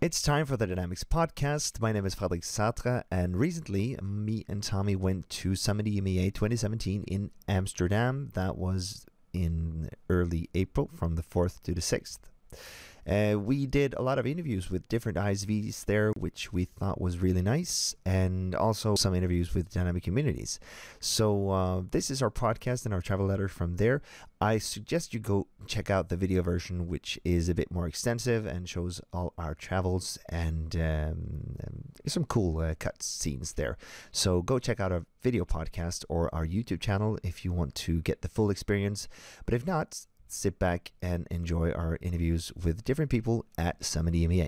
It's time for the Dynamics podcast. My name is Fredrik Sartre, and recently me and Tommy went to Summit EMEA 2017 in Amsterdam. That was in early April from the 4th to the 6th. We did a lot of interviews with different ISVs there, which we thought was really nice, and also some interviews with dynamic communities. So this is our podcast and our travel letter from there. I suggest you go check out the video version, which is a bit more extensive and shows all our travels and some cool cut scenes there. So go check out our video podcast or our YouTube channel if you want to get the full experience. But if not, sit back and enjoy our interviews with different people at Summit EMEA.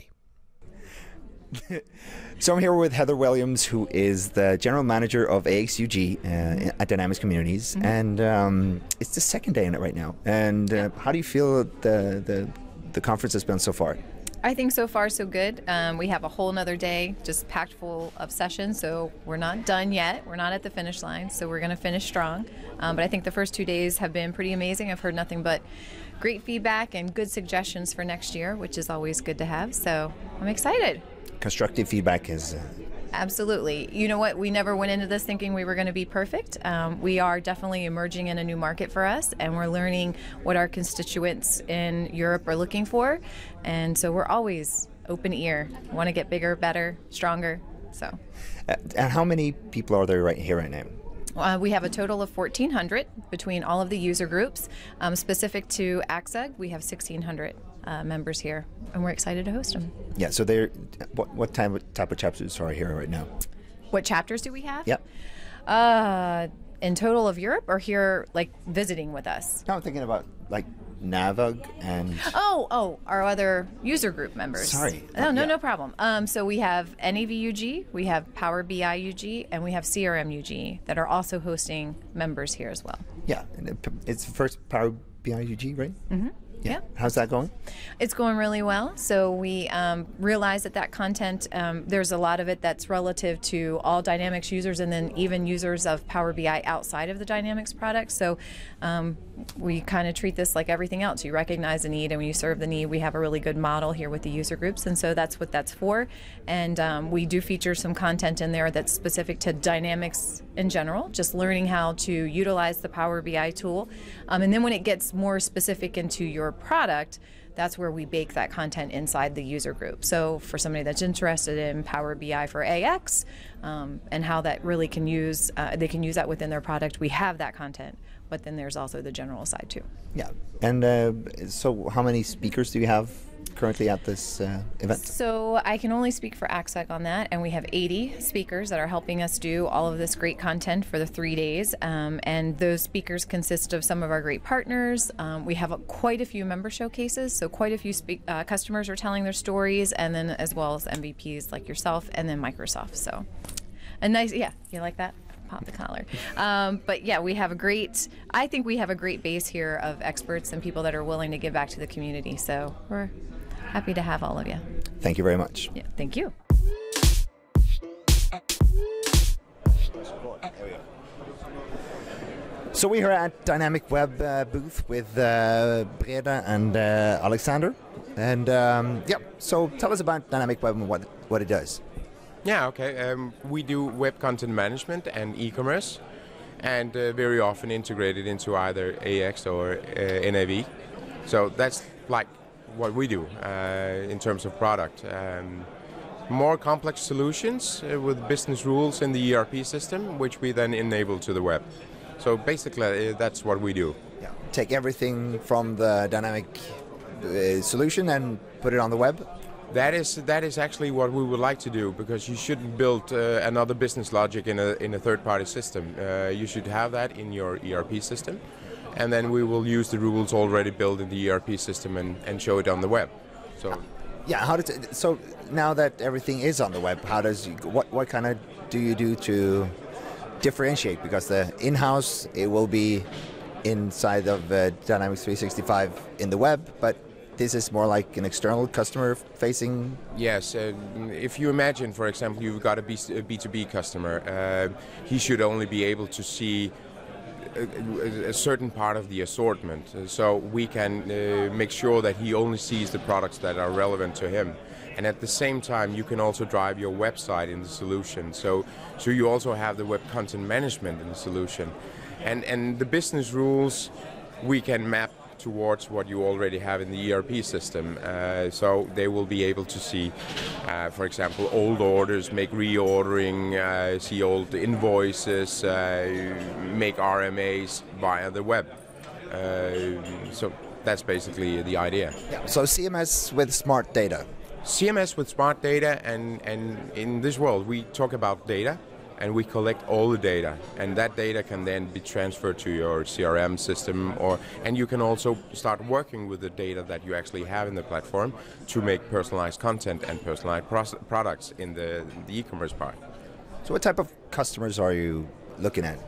So I'm here with Heather Williams, who is the General Manager of AXUG at Dynamics Communities, and it's the second day in it right now. And how do you feel the conference has been so far? I think so far so good. We have a whole nother day just packed full of sessions, so we're not done yet. We're not at the finish line, so we're going to finish strong. But I think the first 2 days have been pretty amazing. I've heard nothing but great feedback and good suggestions for next year, which is always good to have. So I'm excited. Constructive feedback is... Absolutely. You know what? We never went into this thinking we were going to be perfect. We are definitely emerging in a new market for us, and we're learning what our constituents in Europe are looking for. And so we're always open ear. Want to get bigger, better, stronger. So. And how many people are there right now? We have a total of 1,400 between all of the user groups. Specific to AXUG, we have 1,600 members here, and we're excited to host them. Yeah, so they're what type of chapters are here right now? What chapters do we have? Yeah. In total of Europe, or here, like, visiting with us? No, I'm thinking about, like, NAVUG and... Oh, our other user group members. Sorry. No problem. So we have NAVUG, we have Power BI UG, and we have CRM UG that are also hosting members here as well. Yeah, it's the first Power BI UG, right? Mm-hmm. Yeah. How's that going? It's going really well. So we realize that content, there's a lot of it that's relative to all Dynamics users and then even users of Power BI outside of the Dynamics product. So we kind of treat this like everything else. You recognize the need, and when you serve the need, we have a really good model here with the user groups, and so that's what that's for. And we do feature some content in there that's specific to Dynamics in general, just learning how to utilize the Power BI tool. And then when it gets more specific into your product, that's where we bake that content inside the user group. So for somebody that's interested in Power BI for AX and how that really can use, they can use that within their product, we have that content. But then there's also the general side too. Yeah. And so how many speakers do you have currently at this event? So I can only speak for AXUG on that, and we have 80 speakers that are helping us do all of this great content for the 3 days. And those speakers consist of some of our great partners. We have quite a few member showcases, so quite a few customers are telling their stories, and then as well as MVPs like yourself, and then Microsoft. So a nice, yeah, you like that? Pop the collar. But yeah, I think we have a great base here of experts and people that are willing to give back to the community. So we're happy to have all of you. Thank you very much. Yeah, thank you. So we're here at Dynamic Web booth with Breda and Alexander. And so tell us about Dynamic Web and what it does. Yeah, okay. We do web content management and e-commerce, and very often integrated into either AX or NAV. So that's like what we do in terms of product. More complex solutions with business rules in the ERP system, which we then enable to the web. So basically, that's what we do. Yeah. Take everything from the Dynamic solution and put it on the web? That is actually what we would like to do, because you shouldn't build another business logic in a third-party system. You should have that in your ERP system, and then we will use the rules already built in the ERP system and show it on the web. So yeah, so now that everything is on the web, what kind of do you do to differentiate? Because the in-house, it will be inside of Dynamics 365 in the web, but this is more like an external customer-facing... Yes. If you imagine, for example, you've got a B2B customer, he should only be able to see a certain part of the assortment, so we can make sure that he only sees the products that are relevant to him. And at the same time, you can also drive your website in the solution. So you also have the web content management in the solution. And the business rules we can map towards what you already have in the ERP system. So they will be able to see, for example, old orders, make reordering, see old invoices, make RMAs via the web. So that's basically the idea. Yeah. So CMS with smart data. CMS with smart data, and in this world we talk about data, and we collect all the data, and that data can then be transferred to your CRM system, and you can also start working with the data that you actually have in the platform to make personalized content and personalized products in the e-commerce part. So what type of customers are you looking at?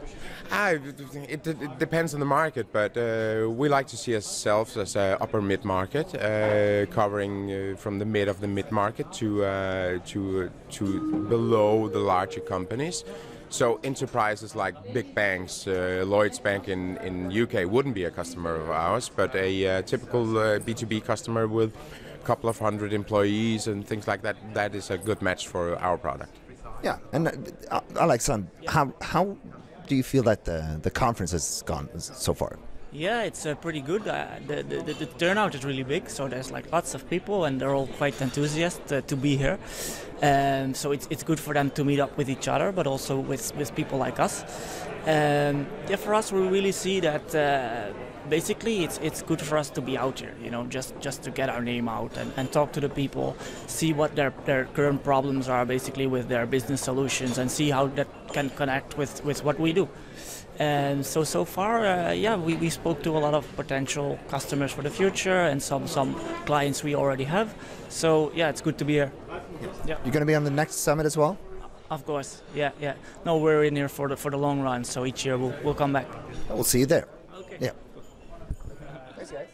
It depends on the market, but we like to see ourselves as an upper mid-market, covering from the mid-market to below the larger companies. So enterprises like big banks, Lloyds Bank in UK wouldn't be a customer of ours, but a typical B2B customer with a couple of hundred employees and things like that, that is a good match for our product. Yeah, and Alexander, how do you feel that the conference has gone so far? Yeah, it's pretty good. The turnout is really big, so there's like lots of people, and they're all quite enthusiastic to be here. So it's good for them to meet up with each other, but also with people like us. Yeah, for us, we really see that basically it's good for us to be out here, you know, just to get our name out and talk to the people, see what their current problems are basically with their business solutions, and see how that can connect with what we do. And so far, yeah, we spoke to a lot of potential customers for the future and some clients we already have. So yeah, it's good to be here. Yeah. You're going to be on the next summit as well? Of course, yeah. No, we're in here for the long run, so each year we'll come back. We'll see you there. Okay. Yeah. Thanks, guys.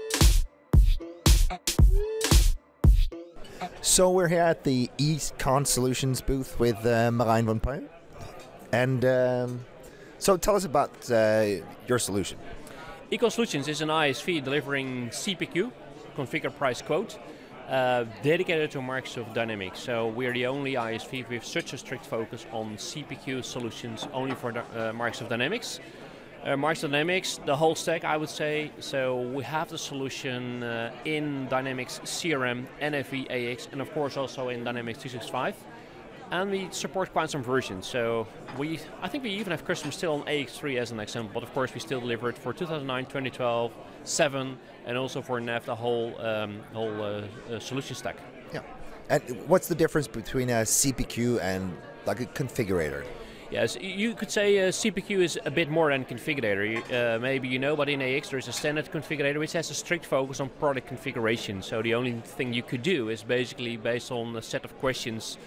So we're here at the Econ Solutions booth with Marijn van Puin. And so tell us about your solution. Econ Solutions is an ISV delivering CPQ, Configure Price Quote, dedicated to Microsoft Dynamics. So we're the only ISV with such a strict focus on CPQ solutions only for Microsoft Dynamics. Microsoft Dynamics, the whole stack, I would say. So we have the solution in Dynamics CRM, NFV, AX, and of course also in Dynamics 365. And we support quite some versions. So I think we even have customers still on AX3 as an example, but of course we still deliver it for 2009, 2012, 7, and also for NAV, the whole solution stack. Yeah. And what's the difference between a CPQ and like a configurator? Yes, you could say CPQ is a bit more than configurator. Maybe you know, but in AX there is a standard configurator which has a strict focus on product configuration. So the only thing you could do is basically based on a set of questions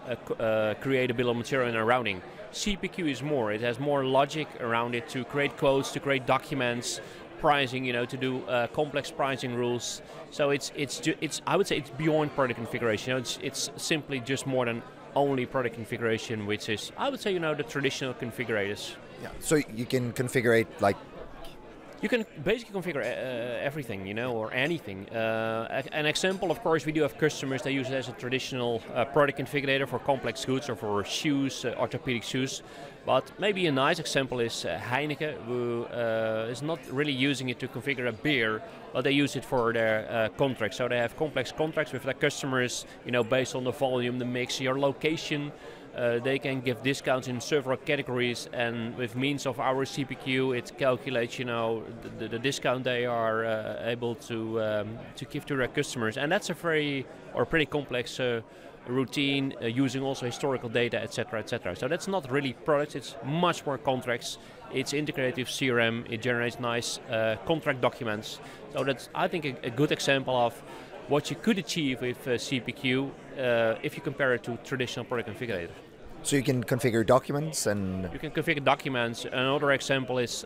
create a bill of material and a routing. CPQ is more. It has more logic around it to create quotes, to create documents, pricing, you know, to do complex pricing rules. So it's I would say it's beyond product configuration. You know, it's simply just more than only product configuration, which is, I would say, you know, the traditional configurators. Yeah. So you can configure like. You can basically configure everything, you know, or anything. An example, of course, we do have customers that use it as a traditional product configurator for complex goods or for shoes, orthopedic shoes. But maybe a nice example is Heineken, who is not really using it to configure a beer, but they use it for their contracts. So they have complex contracts with their customers, you know, based on the volume, the mix, your location. They can give discounts in several categories, and with means of our CPQ, it calculates, you know, the discount they are able to give to their customers, and that's a pretty complex routine using also historical data, etc., etc. So that's not really products; it's much more contracts. It's integrated with CRM. It generates nice contract documents. So that's, I think, a good example of what you could achieve with CPQ if you compare it to traditional product configurator. So you can configure documents and... You can configure documents. Another example is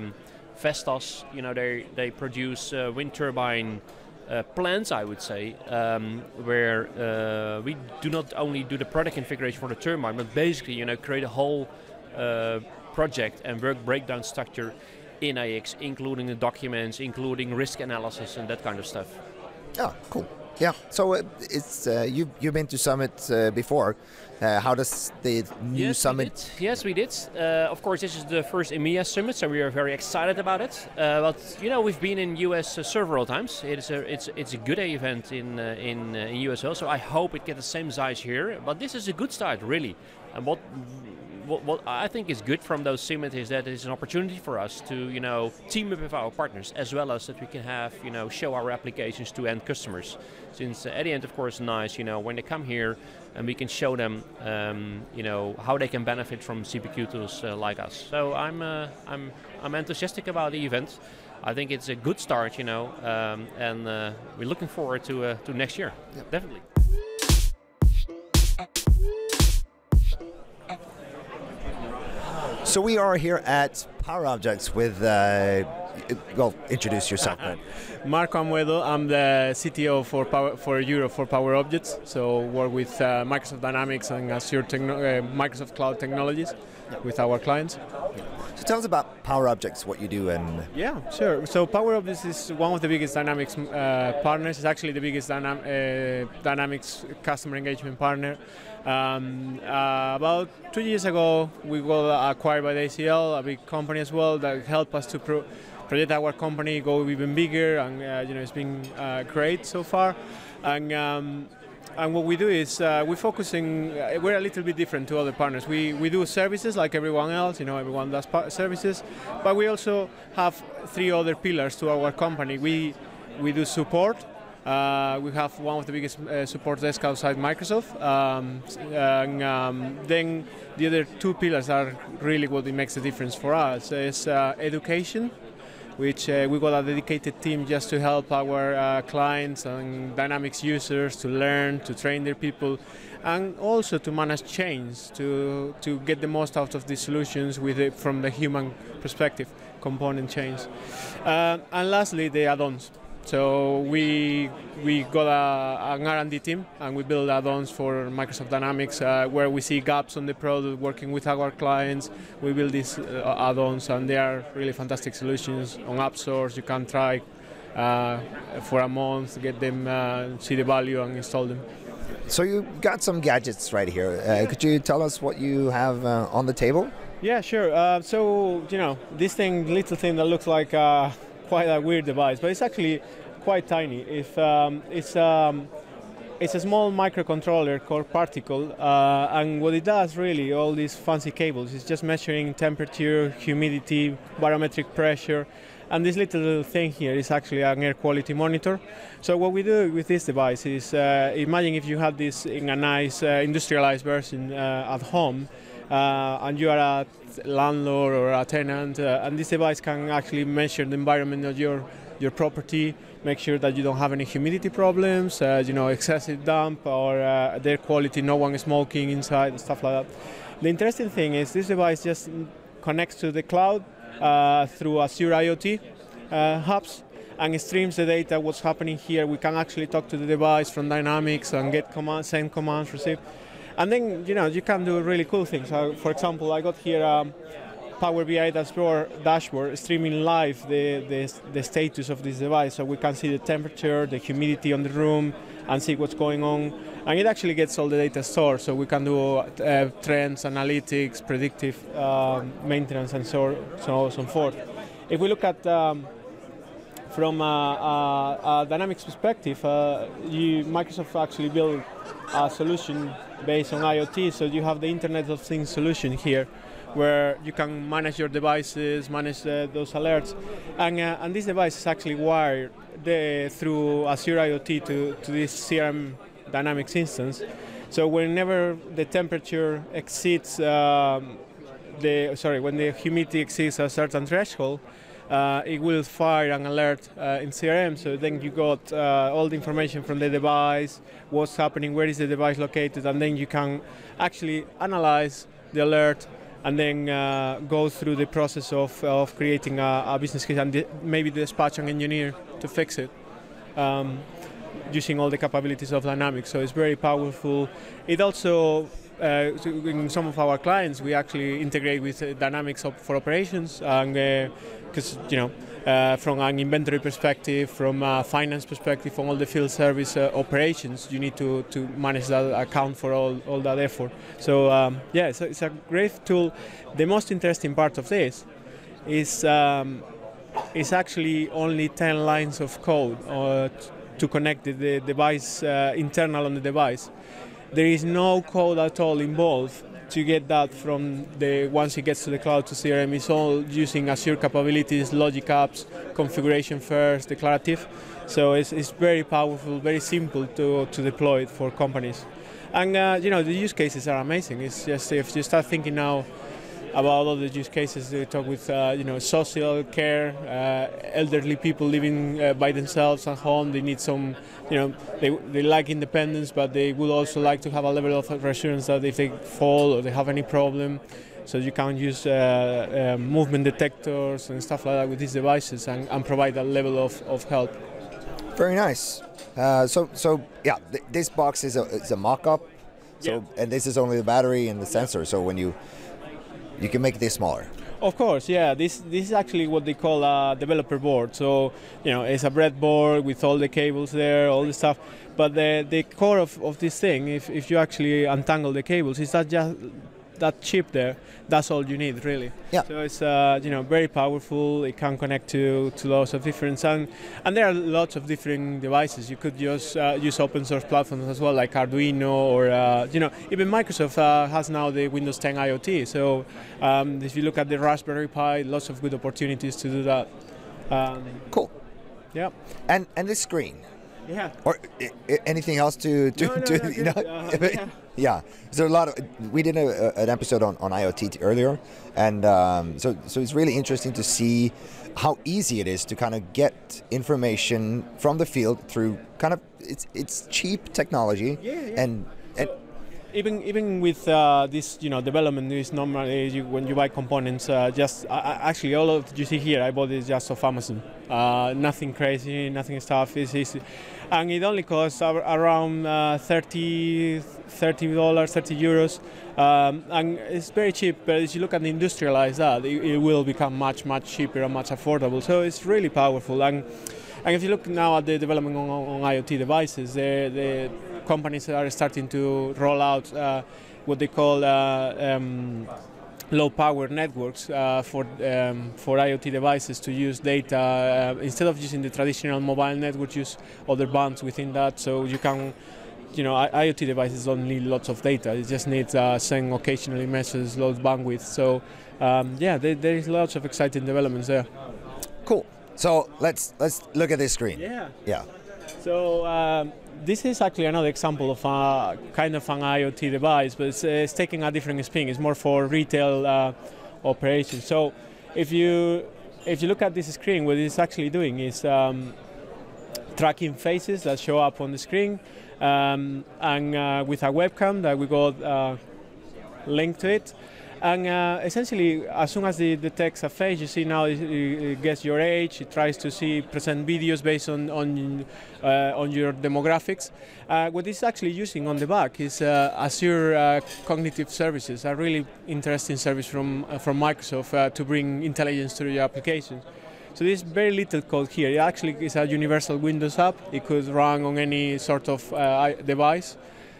Vestas. You know, they produce wind turbine plants, I would say, where we do not only do the product configuration for the turbine, but basically, you know, create a whole project and work breakdown structure in AX, including the documents, including risk analysis and that kind of stuff. Oh, cool. Yeah. So it's you've been to Summit before. How does the new Summit? Yes, we did. Of course, this is the first EMEA Summit, so we are very excited about it. But we've been in US several times. It's a good event in US also. I hope it gets the same size here. But this is a good start, really. And what I think is good from those summits is that it's an opportunity for us to, team up with our partners, as well as that we can have, show our applications to end customers. Since at the end, of course, nice, when they come here and we can show them, how they can benefit from CPQ tools like us. So I'm enthusiastic about the event. I think it's a good start, and we're looking forward to next year. Yep. Definitely. So we are here at Power Objects with, introduce yourself. Marco Amuedo, I'm the CTO for Europe for Power Objects. So work with Microsoft Dynamics and Azure Microsoft Cloud Technologies with our clients. So tell us about Power Objects, what you do, and yeah, sure. So Power Objects is one of the biggest Dynamics partners. It's actually the biggest Dynamics customer engagement partner. About 2 years ago, we got acquired by the ACL, a big company as well, that helped us to project our company, go even bigger, and it's been great so far. And what we do is we're focusing. We're a little bit different to other partners. We do services like everyone else. Everyone does services, but we also have 3 other pillars to our company. We do support. We have one of the biggest support desks outside Microsoft. Then the other 2 pillars are really what makes the difference for us. It's education, which we got a dedicated team just to help our clients and Dynamics users to learn, to train their people, and also to manage change, to get the most out of these solutions from the human perspective, component change. And lastly, the add-ons. So we got an R&D team, and we build add-ons for Microsoft Dynamics where we see gaps on the product, working with our clients. We build these add-ons, and they are really fantastic solutions on App Source. You can try for a month, get them, see the value, and install them. So you got some gadgets right here. Could you tell us what you have on the table? Yeah, sure. So this little thing that looks like quite a weird device, but it's actually quite tiny. It's a small microcontroller called Particle, and what it does really, all these fancy cables, is just measuring temperature, humidity, barometric pressure, and this little thing here is actually an air quality monitor. So what we do with this device is, imagine if you had this in a nice industrialized version at home, and you are a landlord or a tenant, and this device can actually measure the environment of your property, make sure that you don't have any humidity problems, excessive damp or air quality, no one is smoking inside, stuff like that. The interesting thing is this device just connects to the cloud through Azure IoT hubs, and it streams the data, what's happening here. We can actually talk to the device from Dynamics and get commands, send commands, receive. And then, you can do really cool things. For example, I got here Power BI dashboard streaming live the status of this device, so we can see the temperature, the humidity on the room, and see what's going on. And it actually gets all the data stored, so we can do trends, analytics, predictive maintenance, and so on and so forth. If we look at from a Dynamics perspective, Microsoft actually built a solution based on IoT, so you have the Internet of Things solution here, where you can manage your devices, manage those alerts, and this device is actually wired through Azure IoT to this CRM Dynamics instance. So whenever the temperature exceeds when the humidity exceeds a certain threshold, it will fire an alert in CRM. So then you got all the information from the device, what's happening, where is the device located, and then you can actually analyze the alert and then go through the process of creating a business case and maybe dispatch an engineer to fix it. using all the capabilities of Dynamics. So it's very powerful. It also, in some of our clients, we actually integrate with Dynamics for operations, and because from an inventory perspective, from a finance perspective, from all the field service operations, you need to manage that, account for all that effort. So so it's a great tool. The most interesting part of this is actually only 10 lines of code to connect the device, internal on the device. There is no code at all involved to get that from once it gets to the cloud to CRM. It's all using Azure capabilities, logic apps, configuration first, declarative. So it's very powerful, very simple to deploy it for companies. And the use cases are amazing. It's just, if you start thinking now about all the use cases, they talk with social care, elderly people living by themselves at home. They need some, they like independence, but they would also like to have a level of reassurance that if they fall or they have any problem, so you can use movement detectors and stuff like that with these devices and provide that level of help. Very nice. This box is a mock-up. So and this is only the battery and the sensor. So when you can make this smaller. Of course, yeah. This is actually what they call a developer board. So, it's a breadboard with all the cables there, all the stuff. But the core of this thing, if you actually untangle the cables, is that just that chip there. That's all you need, really. Yeah. So it's very powerful. It can connect to lots of different and there are lots of different devices. You could just use open source platforms as well, like Arduino or even Microsoft has now the Windows 10 IoT. So if you look at the Raspberry Pi, lots of good opportunities to do that. Cool. Yeah. And the screen. Yeah. Or anything else to Yeah. So we did an episode on IoT earlier, and so it's really interesting to see how easy it is to kind of get information from the field through kind of it's cheap technology. And even with this development is normally when you buy components, actually all of you see here I bought it just off Amazon. Nothing crazy, nothing stuff. It's easy, and it only costs around €30, €30, and it's very cheap. But if you look at the industrialize that, it will become much cheaper and much affordable. So it's really powerful. And if you look now at the development on IoT devices, the companies are starting to roll out what they call low-power networks for IoT devices to use data instead of using the traditional mobile network. Use other bands within that, so you can. IoT devices don't need lots of data. It just needs send occasionally messages, low bandwidth. So there is lots of exciting developments there. Cool. So let's look at this screen. Yeah. So this is actually another example of a kind of an IoT device, but it's taking a different spin. It's more for retail operations. So if you look at this screen, what it's actually doing is tracking faces that show up on the screen, and with a webcam that we got linked to it. And essentially, as soon as it detects a face, you see now it gets your age. It tries to present videos based on your demographics. What it's actually using on the back is Azure Cognitive Services, a really interesting service from Microsoft to bring intelligence to your applications. So there's very little code here. It actually is a universal Windows app. It could run on any sort of device,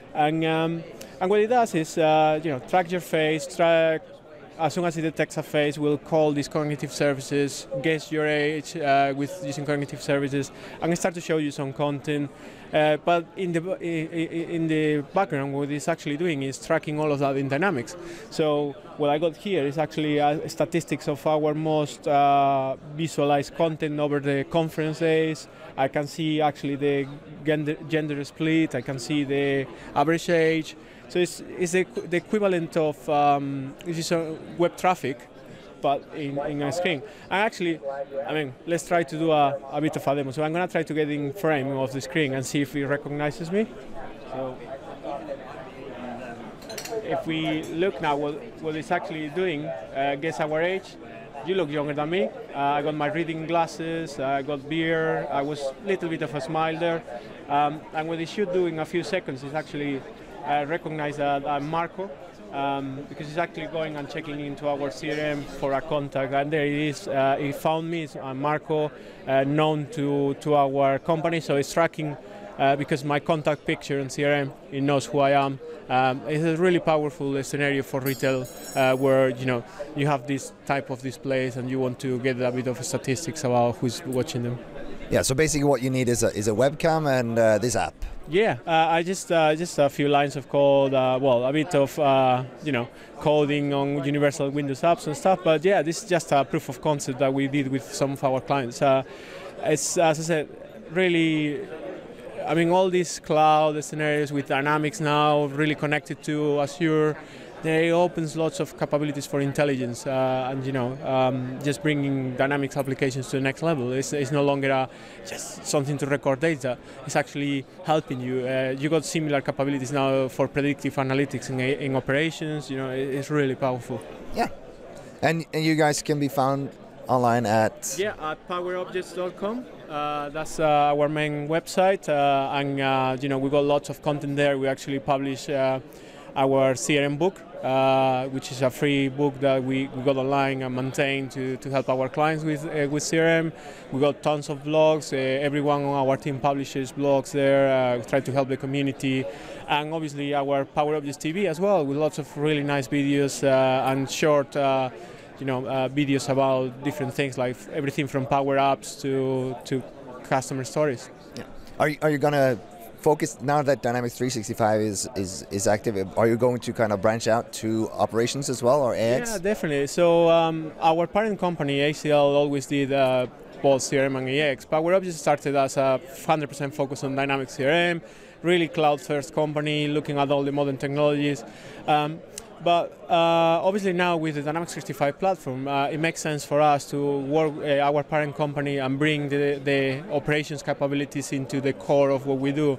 and what it does is, track your face, as soon as it detects a face, we'll call these cognitive services, guess your age with using cognitive services, and start to show you some content. But in the background, what it's actually doing is tracking all of that in Dynamics. So what I got here is actually statistics of our most visualized content over the conference days. I can see actually the gender split. I can see the average age. So it's the equivalent of web traffic, but in a screen. And actually, let's try to do a bit of a demo. So I'm going to try to get in frame of the screen and see if it recognizes me. So if we look now, what it's actually doing, guess our age. You look younger than me. I got my reading glasses, I got beard, I was a little bit of a smile there. And what it should do in a few seconds is actually recognize Marco, because he's actually going and checking into our CRM for a contact, and there it is. He found me, it's Marco, known to our company, so it's tracking because my contact picture in CRM, it knows who I am. It's a really powerful scenario for retail, where you have this type of displays and you want to get a bit of statistics about who's watching them. Yeah, so basically what you need is a webcam and this app. Yeah, I just a few lines of code, a bit of coding on universal Windows apps and stuff. But yeah, this is just a proof of concept that we did with some of our clients. It's, as I said, really, I mean, all these cloud scenarios with Dynamics now really connected to Azure. They opens lots of capabilities for intelligence, and just bringing Dynamics applications to the next level. It's no longer just something to record data. It's actually helping you. You got similar capabilities now for predictive analytics in operations. It's really powerful. Yeah, and you guys can be found online at powerobjects.com. That's our main website, and we got lots of content there. We actually publish our CRM book, which is a free book that we got online and maintained to help our clients with CRM. We got tons of blogs. Everyone on our team publishes blogs there. We try to help the community, and obviously our Power Objects TV as well, with lots of really nice videos and short videos about different things, like everything from Power Apps to customer stories. Yeah. Are you gonna focus now that Dynamics 365 is active? Are you going to kind of branch out to operations as well, or AX? Yeah, definitely. So our parent company ACL always did both CRM and AX. Power Objects started as a 100% focus on Dynamics CRM, really cloud-first company, looking at all the modern technologies. But obviously now with the Dynamics 365 platform, it makes sense for us to work our parent company and bring the operations capabilities into the core of what we do.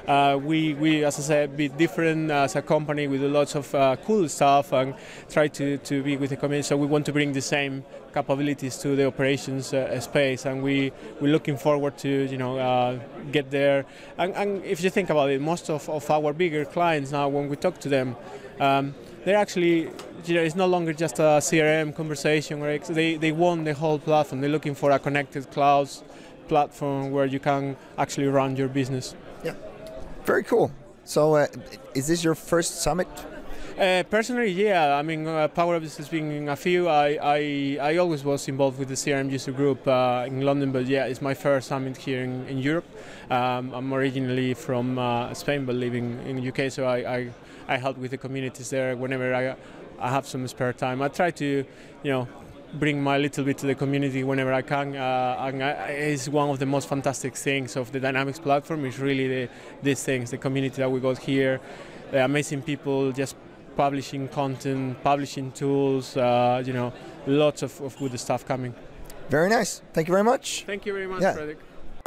We, as I said, be different as a company. We do lots of cool stuff and try to be with the community. So we want to bring the same capabilities to the operations space, and we're looking forward to get there. And if you think about it, most of our bigger clients now, when we talk to them, they're actually, it's no longer just a CRM conversation, or they want the whole platform. They're looking for a connected cloud platform where you can actually run your business. Yeah, very cool. So is this your first summit? Personally, yeah. I mean, Power Objects has been in a few. I always was involved with the CRM user group in London, but yeah, it's my first summit here in Europe. I'm originally from Spain, but living in the UK, so I help with the communities there whenever I have some spare time. I try to, bring my little bit to the community whenever I can. It's one of the most fantastic things of the Dynamics platform. Is really these things, the community that we got here, the amazing people just publishing content, publishing tools. Lots of good stuff coming. Very nice. Thank you very much. Thank you very much, Fredrik.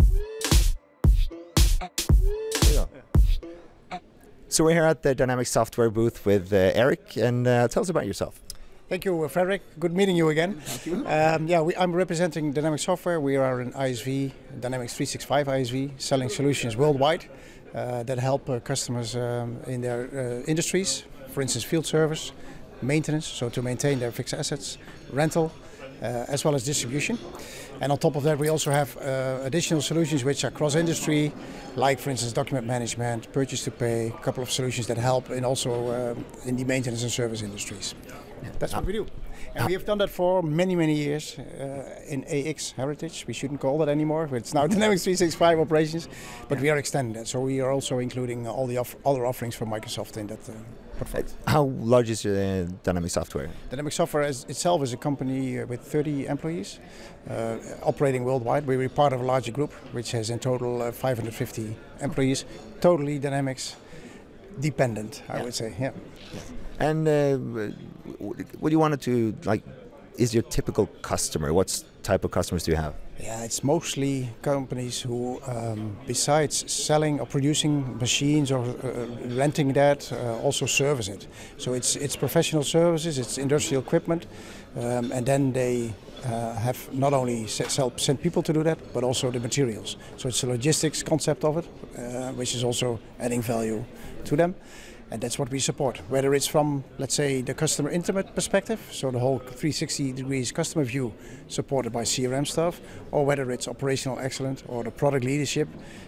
So we're here at the Dynamics Software booth with Eric, and tell us about yourself. Thank you, Fredrik. Good meeting you again. Thank you. I'm representing Dynamics Software. We are an ISV, Dynamics 365 ISV, selling solutions worldwide that help customers in their industries. For instance, field service, maintenance, so to maintain their fixed assets, rental, as well as distribution. And on top of that, we also have additional solutions which are cross-industry, like, for instance, document management, purchase to pay, a couple of solutions that help in also in the maintenance and service industries. That's what we do. And we have done that for many, many years in AX Heritage. We shouldn't call that anymore. It's now Dynamics 365 Operations, but we are extending that. So we are also including all the other offerings from Microsoft in that portfolio. How large is Dynamics Software? Dynamics Software itself is a company with 30 employees operating worldwide. We're part of a larger group, which has in total 550 employees, totally Dynamics dependent, I would say. Yeah. And what do you want to is your typical customer? What type of customers do you have? Yeah, it's mostly companies who, besides selling or producing machines or renting that, also service it. So it's professional services, it's industrial equipment, and then they have not only send people to do that, but also the materials. So it's a logistics concept of it, which is also adding value to them. And that's what we support, whether it's from, let's say, the customer intimate perspective, so the whole 360 degrees customer view supported by CRM stuff, or whether it's operational excellence or the product leadership,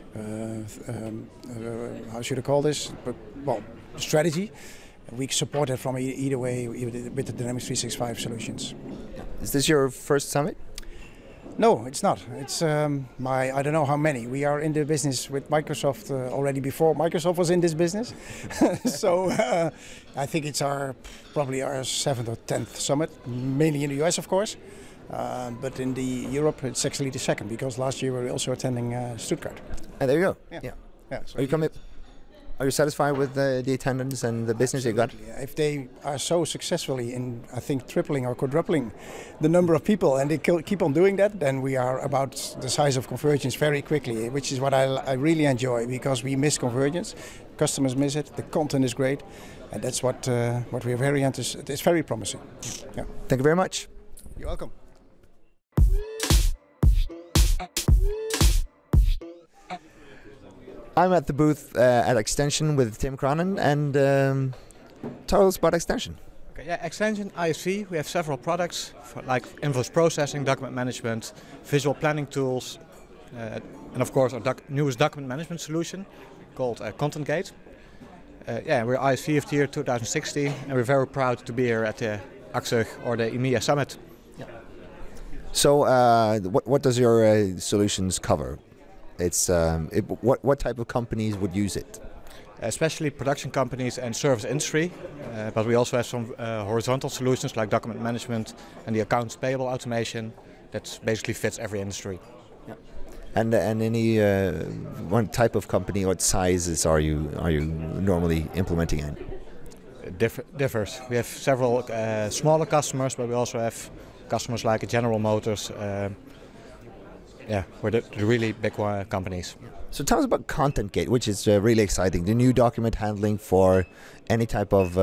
how should I call this? Well, strategy. We support it from either way with the Dynamics 365 solutions. Is this your first summit? No, it's not. It's I don't know how many. We are in the business with Microsoft already before Microsoft was in this business. So I think it's probably our 7th or 10th summit, mainly in the US, of course. But in Europe, it's actually the second, because last year we were also attending Stuttgart. And there you go. Yeah. So Are you satisfied with the attendance and the business you got? If they are so successfully in, I think, tripling or quadrupling the number of people, and they keep on doing that, then we are about the size of Convergence very quickly, which is what I really enjoy, because we miss Convergence, customers miss it, the content is great, and that's what we are very interested. It's very promising. Yeah. Thank you very much. You're welcome. I'm at the booth at Extension with Tim Cronin, and tell us about Extension. Okay, yeah, Extension, ISV, we have several products like invoice processing, document management, visual planning tools, and of course our newest document management solution called ContentGate. We're ISV of the year 2016, and we're very proud to be here at the AXUG or the EMEA Summit. Yeah. So what does your solutions cover? It's what type of companies would use it? Especially production companies and service industry, but we also have some horizontal solutions like document management and the accounts payable automation that basically fits every industry. Yeah. And any one type of company, what sizes are you normally implementing in? It differs. We have several smaller customers, but we also have customers like General Motors. We're the really big companies. So tell us about ContentGate, which is really exciting. The new document handling for any type of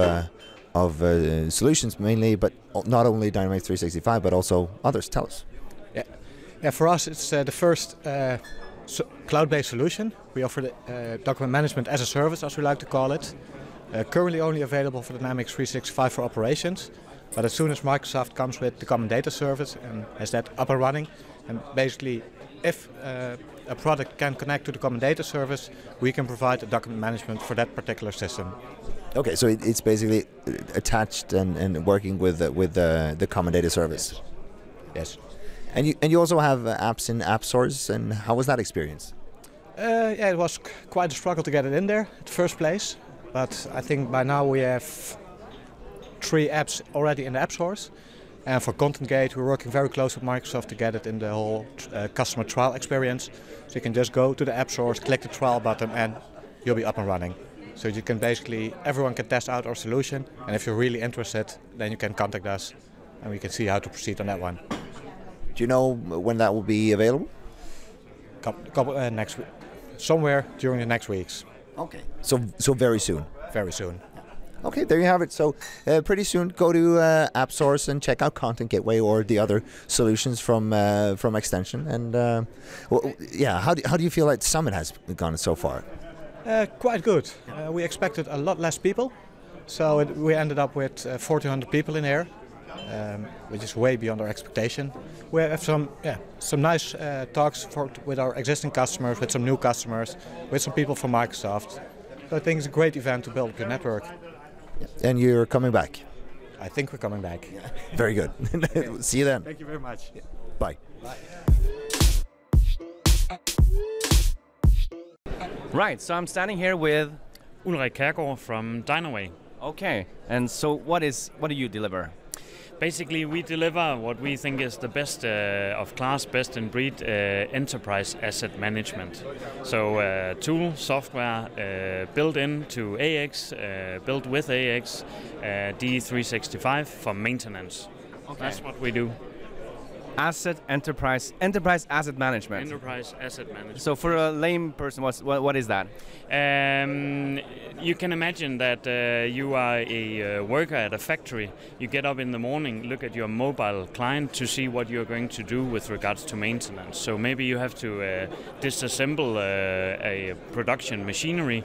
solutions mainly, but not only Dynamics 365, but also others. Tell us. Yeah. For us, it's the first cloud-based solution. We offer the document management as a service, as we like to call it. Currently only available for Dynamics 365 for operations, but as soon as Microsoft comes with the Common Data Service and has that up and running, and basically if a product can connect to the Common Data Service, we can provide the document management for that particular system. Okay, so it's basically attached and working with the Common Data Service. Yes. And you also have apps in AppSource, and how was that experience? It was quite a struggle to get it in there at the first place, but I think by now we have 3 apps already in the AppSource. And for ContentGate, we're working very close with Microsoft to get it in the whole customer trial experience. So you can just go to the AppSource, click the trial button, and you'll be up and running. So you can everyone can test out our solution, and if you're really interested, then you can contact us, and we can see how to proceed on that one. Do you know when that will be available? Next week, somewhere during the next weeks. Okay. So very soon. Very soon. Okay, there you have it. So pretty soon, go to AppSource and check out Content Gateway or the other solutions from Extension. And how do you feel like Summit has gone so far? Quite good. We expected a lot less people, so we ended up with 1,400 people in here, which is way beyond our expectation. We have some nice talks with our existing customers, with some new customers, with some people from Microsoft. So I think it's a great event to build up your network. And you're coming back? I think we're coming back. Yeah. Very good. See you then. Thank you very much. Yeah. Bye. Bye. Right, so I'm standing here with Ulrik Kærgaard from Dynaway. Okay, and so what do you deliver? Basically, we deliver what we think is the best of class, best in breed enterprise asset management. So tool, software built into AX, built with AX, D365 for maintenance. Okay. That's what we do. Enterprise asset management. Enterprise asset management. So for a lame person, what is that? You can imagine that you are a worker at a factory. You get up in the morning, look at your mobile client to see what you're going to do with regards to maintenance. So maybe you have to disassemble a production machinery,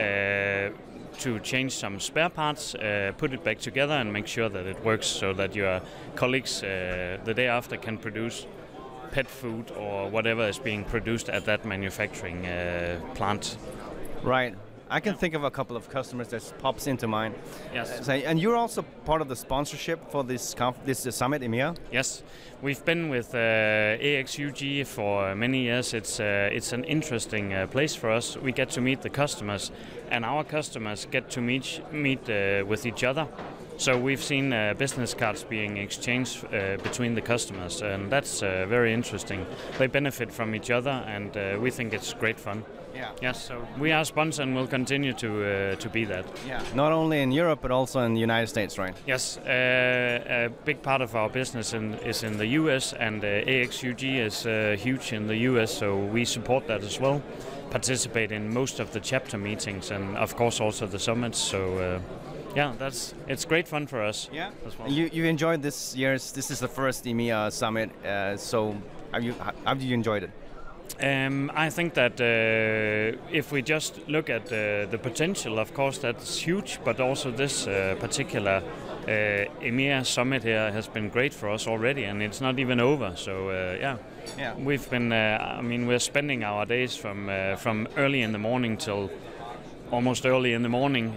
to change some spare parts, put it back together and make sure that it works so that your colleagues the day after can produce pet food or whatever is being produced at that manufacturing plant. Right. I can think of a couple of customers that pops into mind. Yes. And you're also part of the sponsorship for this summit, EMEA? Yes. We've been with AXUG for many years. It's an interesting place for us. We get to meet the customers, and our customers get to meet with each other. So we've seen business cards being exchanged between the customers, and that's very interesting. They benefit from each other, and we think it's great fun. Yeah. Yes, so we are sponsor and will continue to be that. Yeah. Not only in Europe but also in the United States, right? Yes. A big part of our business is in the US, and AXUG is huge in the US, so we support that as well. Participate in most of the chapter meetings, and of course also the summits. So. Yeah, it's great fun for us. Yeah, as well. You enjoyed this year's. This is the first EMEA summit. So, how have you enjoyed it? I think that if we just look at the potential, of course, that's huge. But also this particular EMEA summit here has been great for us already, and it's not even over. So yeah. We've been. We're spending our days from early in the morning till almost early in the morning.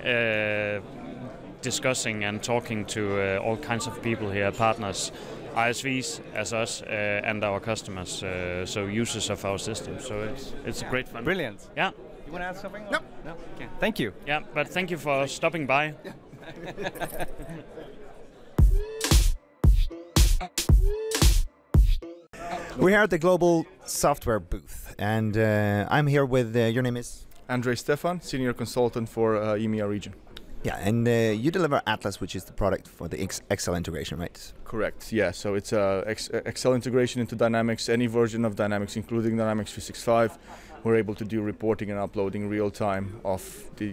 Discussing and talking to all kinds of people here, partners, ISVs as us, and our customers, so users of our system. So it's great fun. Brilliant. Yeah. You want to add something? No. No. Okay. Thank you. Yeah, but thank you for stopping by. Yeah. We're here at the Global Software booth, and I'm here with your name is Andre Stefan, Senior Consultant for EMEA region. Yeah, and you deliver Atlas, which is the product for the Excel integration, right? Correct, yeah. So it's Excel integration into Dynamics, any version of Dynamics, including Dynamics 365. We're able to do reporting and uploading real time of the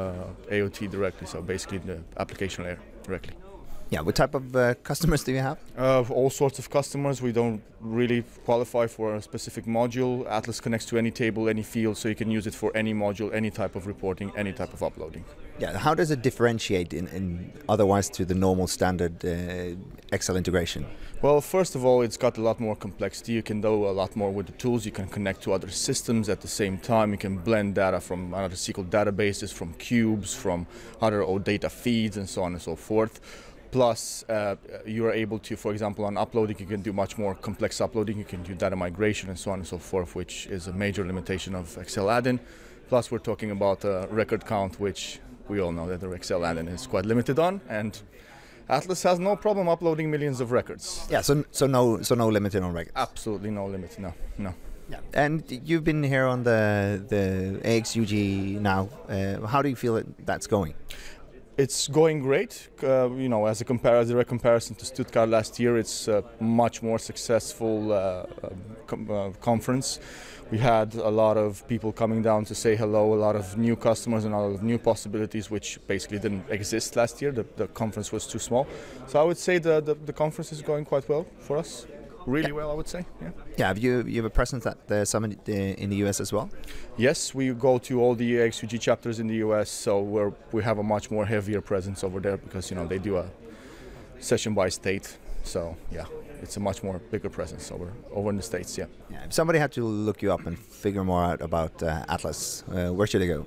AOT directly, so basically the application layer directly. Yeah, what type of customers do you have? All sorts of customers. We don't really qualify for a specific module. Atlas connects to any table, any field, so you can use it for any module, any type of reporting, any type of uploading. Yeah, how does it differentiate in otherwise to the normal standard Excel integration? Well, first of all, it's got a lot more complexity. You can do a lot more with the tools. You can connect to other systems at the same time. You can blend data from other SQL databases, from cubes, from other old data feeds, and so on and so forth. Plus, you are able to, for example, on uploading, you can do much more complex uploading. You can do data migration and so on and so forth, which is a major limitation of Excel add-in. Plus, we're talking about record count, which we all know that the Excel add-in is quite limited on, and Atlas has no problem uploading millions of records. Yeah, so no limit on records. Absolutely no limit. No. Yeah. And you've been here on the AXUG now. How do you feel that's going? It's going great. As a direct comparison to Stuttgart last year, it's a much more successful conference. We had a lot of people coming down to say hello, a lot of new customers and a lot of new possibilities, which basically didn't exist last year. The conference was too small. So I would say the conference is going quite well for us. Really well, I would say. Yeah. Yeah. Have you a presence at the summit in the US as well? Yes, we go to all the AXUG chapters in the US, so we have a much more heavier presence over there because they do a session by state. So yeah, it's a much more bigger presence over in the States. Yeah. If somebody had to look you up and figure more out about Atlas, where should they go?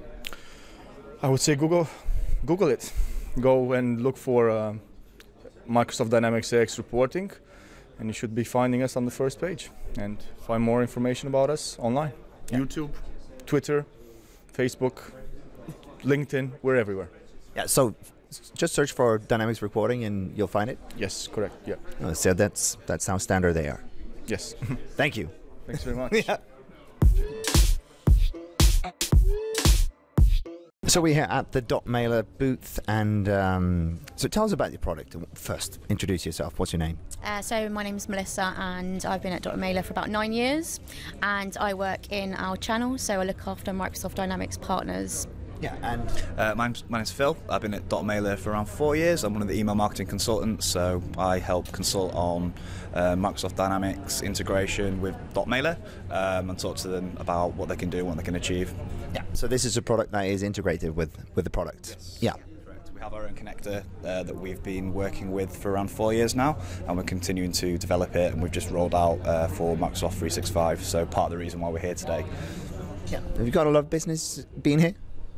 I would say Google it. Go and look for Microsoft Dynamics AX reporting. And you should be finding us on the first page and find more information about us online. Yeah. YouTube, Twitter, Facebook, LinkedIn, we're everywhere. Yeah, so just search for Dynamics Reporting and you'll find it? Yes, correct, yeah. So that's how standard they are. Yes. Thank you. Thanks very much. Yeah. So we're here at the Dotmailer booth, and so tell us about your product. First, introduce yourself. What's your name? So my name's Melissa, and I've been at Dotmailer for about 9 years, and I work in our channel, so I look after Microsoft Dynamics partners. Yeah, and my name's Phil. I've been at Dotmailer for around 4 years. I'm one of the email marketing consultants, so I help consult on Microsoft Dynamics integration with Dotmailer and talk to them about what they can do and what they can achieve. Yeah. So this is a product that is integrated with the product. Yes. Yeah. Correct. We have our own connector that we've been working with for around 4 years now, and we're continuing to develop it, and we've just rolled out for Microsoft 365. So part of the reason why we're here today. Yeah. Have you got a lot of business being here?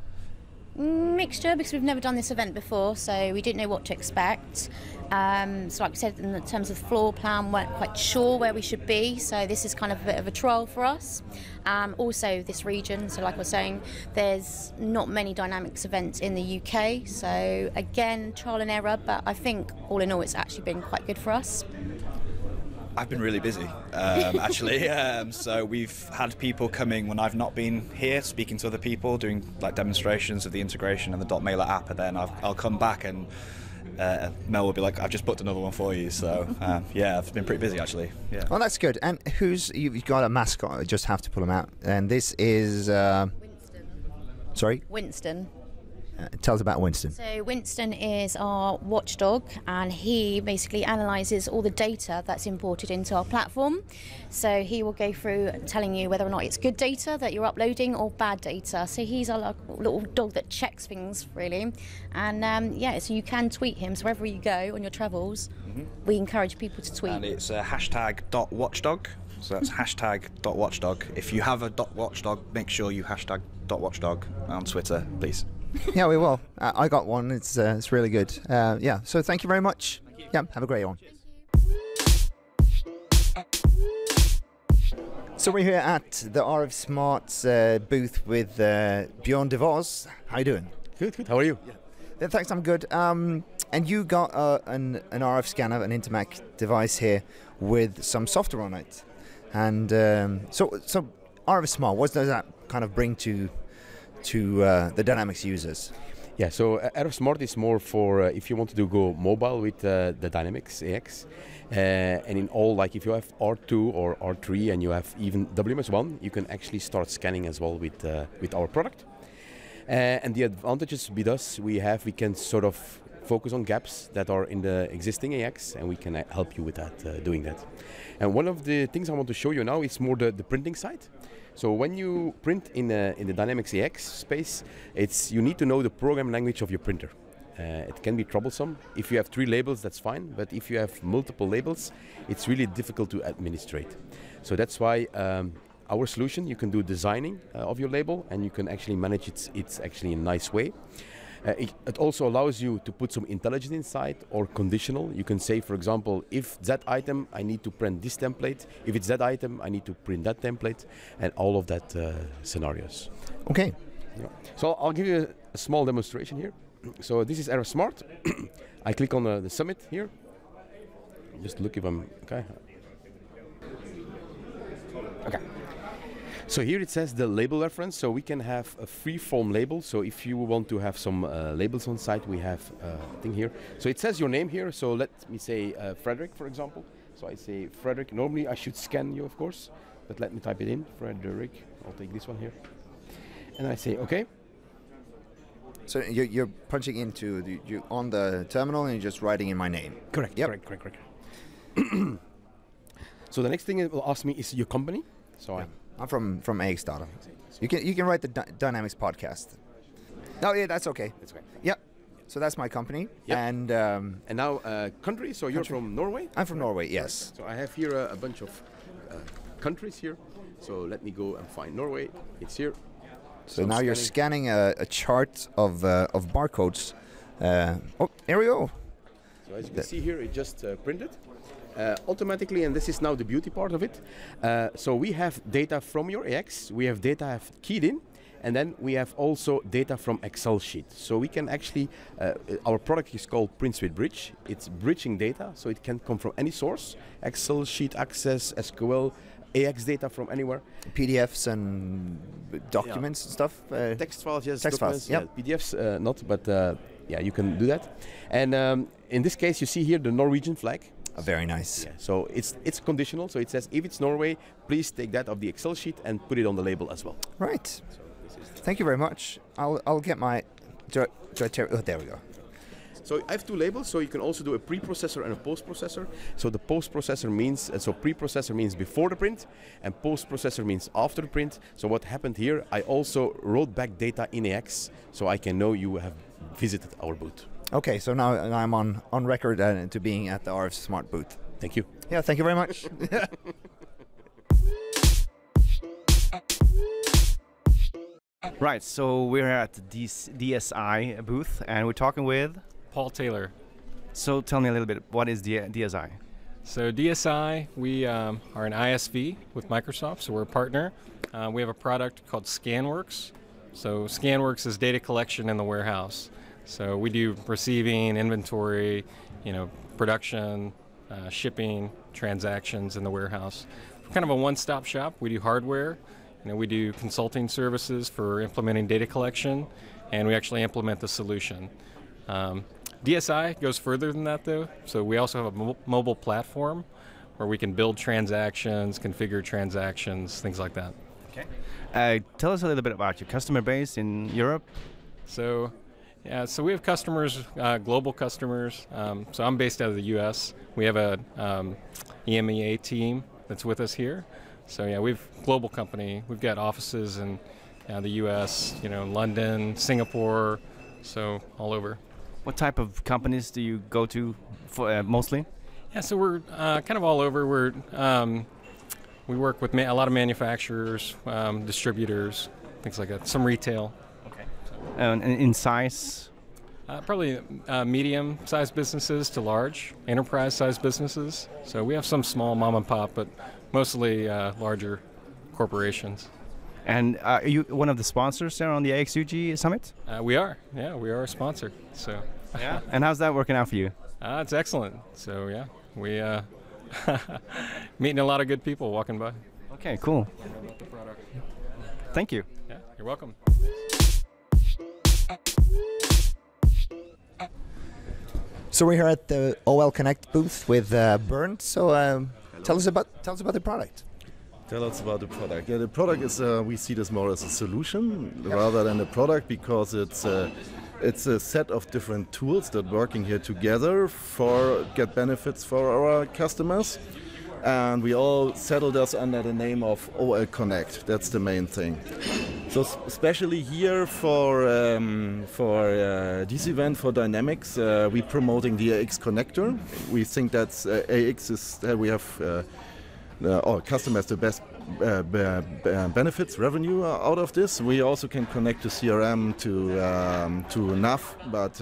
Mixture, because we've never done this event before, so we didn't know what to expect. So like I said, in terms of floor plan, weren't quite sure where we should be, so this is kind of a bit of a trial for us. Also this region, so like I was saying, there's not many Dynamics events in the UK, so again, trial and error, but I think all in all it's actually been quite good for us. I've been really busy, actually. So we've had people coming when I've not been here, speaking to other people, doing like demonstrations of the integration and the Dotmailer app, and then I'll come back and Mel will be like, "I've just booked another one for you." So yeah, I've been pretty busy actually. Yeah. Well, that's good. And you've got a mascot? I just have to pull him out. And this is Winston. Sorry. Winston. Tell us about Winston. So Winston is our watchdog, and he basically analyses all the data that's imported into our platform. So he will go through telling you whether or not it's good data that you're uploading or bad data. So he's our little dog that checks things, really. And yeah, so you can tweet him. So wherever you go on your travels, we encourage people to tweet. And it's #.watchdog. So that's #.watchdog. If you have a .watchdog, make sure you #.watchdog on Twitter, please. Yeah, we will. I got one. It's really good. Yeah. So thank you very much. Yeah. Have a great one. So we're here at the RF Smarts booth with Bjorn De Vos. How you doing? Good. How are you? Yeah, thanks. I'm good. And you got an RF scanner, an Intermac device here with some software on it. And so RF Smart, what does that kind of bring to the Dynamics users? Yeah, so RF Smart is more for if you want to go mobile with the Dynamics AX. And in all, like if you have R2 or R3 and you have even WMS1, you can actually start scanning as well with our product. And the advantages with us, we can sort of focus on gaps that are in the existing AX, and we can help you with that, doing that. And one of the things I want to show you now is more the printing side. So when you print in the Dynamics AX space, you need to know the program language of your printer. It can be troublesome. If you have 3 labels, that's fine. But if you have multiple labels, it's really difficult to administrate. So that's why our solution, you can do designing of your label, and you can actually manage it actually in a nice way. It also allows you to put some intelligence inside, or conditional. You can say, for example, if that item, I need to print this template. If it's that item, I need to print that template, and all of that scenarios. Okay. Yeah. So I'll give you a small demonstration here. So this is RF Smart. I click on the summit here. Just look if I'm okay. Okay. So here it says the label reference, so we can have a free-form label. So if you want to have some labels on site, we have a thing here. So it says your name here, so let me say Frederick, for example. So I say Frederick. Normally I should scan you, of course, but let me type it in, Frederick. I'll take this one here. And I say, okay. So you're punching into, you're on the terminal and you're just writing in my name? Correct, yep. correct. So the next thing it will ask me is your company. So yeah. I'm from AX Data. You can write the Dynamics podcast. No, yeah, that's okay. That's okay. Yep. So that's my company. Yep. And now country. So you're from Norway. I'm from Norway. Yes. So I have here a bunch of countries here. So let me go and find Norway. It's here. So now you're scanning a chart of barcodes. Oh, here we go. So as you can see here, it just printed. Automatically, and this is now the beauty part of it. So we have data from your AX, we have data keyed in, and then we have also data from Excel sheet. So we can actually, our product is called PrintSuite Bridge. It's bridging data, so it can come from any source, Excel sheet, Access, SQL, AX data from anywhere. PDFs and documents and stuff. Text files, yes. Text files, yeah. PDFs, not, but yeah, you can do that. And in this case, you see here the Norwegian flag. Very nice. Yeah, so it's conditional. So it says if it's Norway, please take that off the Excel sheet and put it on the label as well. Right. Thank you very much. I'll get my. Oh, there we go. So I have two labels, so you can also do a pre-processor and a post-processor. So the post-processor means, so pre-processor means before the print, and post-processor means after the print. So what happened here, I also wrote back data in AX, so I can know you have visited our booth. Okay, so now I'm on record to being at the RF Smart booth. Thank you. Yeah, thank you very much. Right, so we're at the DSI booth, and we're talking with Paul Taylor. So tell me a little bit, what is DSI? So DSI, we are an ISV with Microsoft, so we're a partner. We have a product called ScanWorks. So ScanWorks is data collection in the warehouse. So we do receiving, inventory, production, shipping, transactions in the warehouse. We're kind of a one-stop shop. We do hardware. We do consulting services for implementing data collection, and we actually implement the solution. DSI goes further than that, though. So we also have a mobile platform where we can build transactions, configure transactions, things like that. Okay. Tell us a little bit about your customer base in Europe. So we have customers, global customers. So I'm based out of the U.S. We have a EMEA team that's with us here. So yeah, we've global company. We've got offices in the U.S., London, Singapore, so all over. What type of companies do you go to for, mostly? Yeah, so we're kind of all over. We work with a lot of manufacturers, distributors, things like that. Some retail. Okay. And in size? Probably medium-sized businesses to large, enterprise-sized businesses. So we have some small mom and pop, but mostly larger corporations. And are you one of the sponsors there on the AXUG Summit? We are. Yeah, we are a sponsor. So. Yeah. And how's that working out for you? It's excellent. So yeah, we meeting a lot of good people walking by. Okay, cool. Thank you. Yeah, you're welcome. So we're here at the OL Connect booth with Bernd. So tell us about the product. Tell us about the product. Yeah, the product is we see this more as a solution rather than a product, because it's a set of different tools that working here together for get benefits for our customers. And we all settled us under the name of OL Connect. That's the main thing. So especially here for this event for Dynamics, we're promoting the AX connector. We think that's AX is we have our customers the best benefits revenue out of this. We also can connect to CRM to NAV, but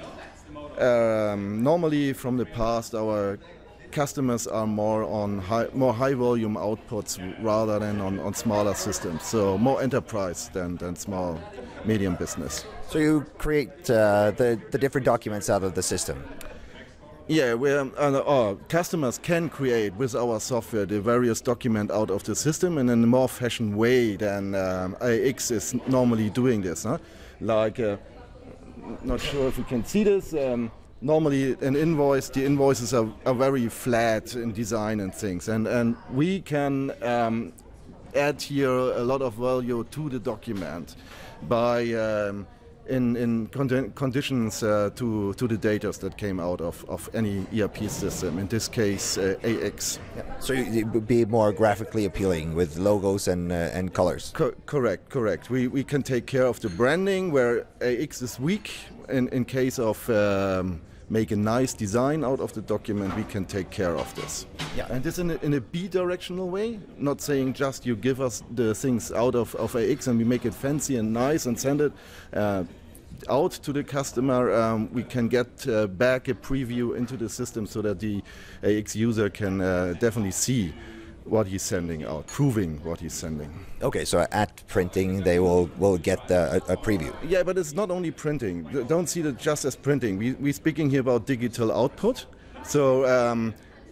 normally from the past our customers are more on high volume outputs rather than on smaller systems. So more enterprise than small medium business. So you create the different documents out of the system. Yeah, our customers can create with our software the various documents out of the system in a more fashion way than AX is normally doing this. Huh? Like, not sure if you can see this. Normally an invoice, the invoices are very flat in design and things. And we can add here a lot of value to the document by in conditions to the data that came out of any ERP system, in this case AX. Yeah. So it would be more graphically appealing with logos and colors. Correct. We can take care of the branding where AX is weak. In case of make a nice design out of the document, we can take care of this. Yeah. And this in a bi-directional way, not saying just you give us the things out of AX and we make it fancy and nice and send it out to the customer. We can get back a preview into the system so that the AX user can definitely see what he's sending out, proving what he's sending. Okay, so at printing they will get a preview. Yeah, but it's not only printing. Don't see it just as printing. We're speaking here about digital output. So